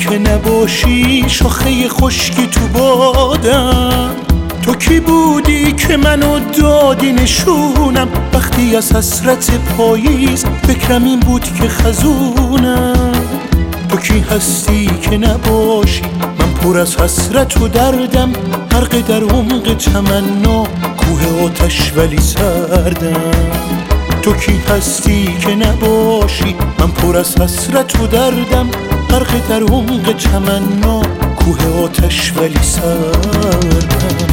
که نباشی شاخه خشکی تو بادم. تو کی بودی که منو دادی نشونم، وقتی از حسرت پاییز فکرم این بود که خزونم. تو کی هستی که نباشی من پر از حسرت و دردم، غرق در عمق تمنا کوه آتش ولی سردم. تو کی هستی که نباشی من پر از حسرت و دردم، غرق در عمق تمنا کوه آتش ولی سردم.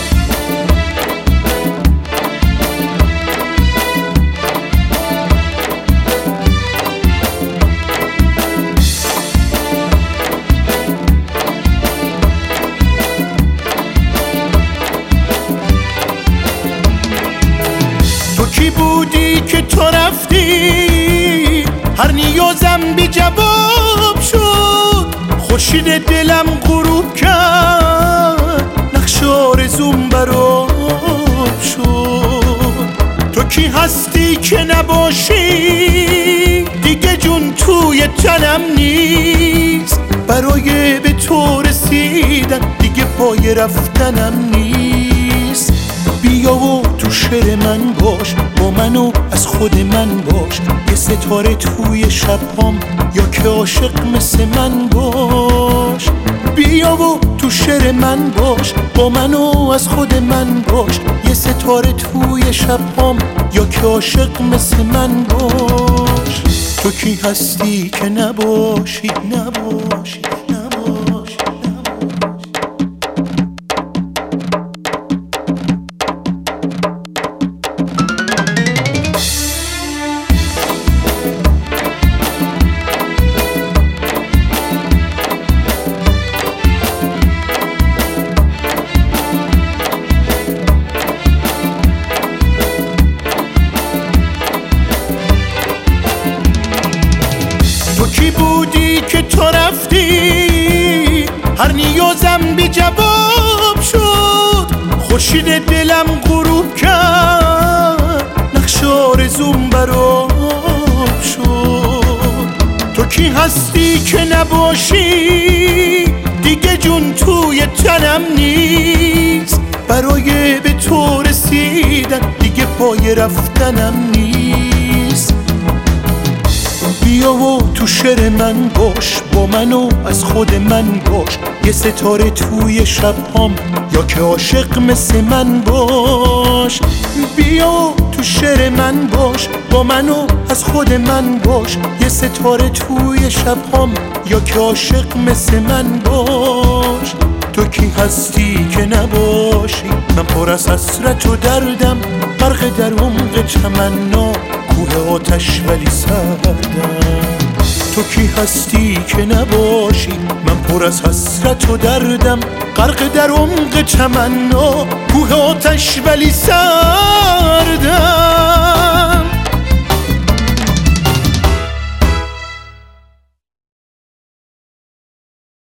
تو کی بودی که تو رفتی هر نیازم بی جواب شد، خورشید دلم غروب کرد نقش آرزوم برآب شد. تو کی هستی که نباشی دیگه جون توی تنم نیست، برای به تو رسیدن دیگه پای رفتنم نیست. بیا و تو شعر من باش، با منو از خود من باش، یه ستاره توی شبهام یا که عاشق مثل من باش. بیا و تو شعر من باش، با منو از خود من باش، یه ستاره توی شبهام یا که عاشق مثل من باش. تو کی هستی که نباشی نباشی نباشی. تو کی بودی که تو رفتی هر نیازم بی جواب شد، خورشید دلم غروب کرد نقش آرزوم برآب شد. تو کی هستی که نباشی دیگه جون توی تنم نیست، برای به تو رسیدن دیگه پای رفتنم نیست. بیا و تو شعر من باش، با منو از خود من باش، یه ستاره توی شبهام یا که عاشق مثل من باش. بیا و تو شعر من باش، با منو از خود من باش، یه ستاره توی شبهام یا که عاشق مثل من باش. تو کی هستی که نباشی من پر از حسرت و دردم، غرق در عمق تمنا کوه آتش ولی سردم. تو کی هستی که نباشی من پر از حسرت و دردم، غرق در عمق تمنا کوه آتش ولی سردم.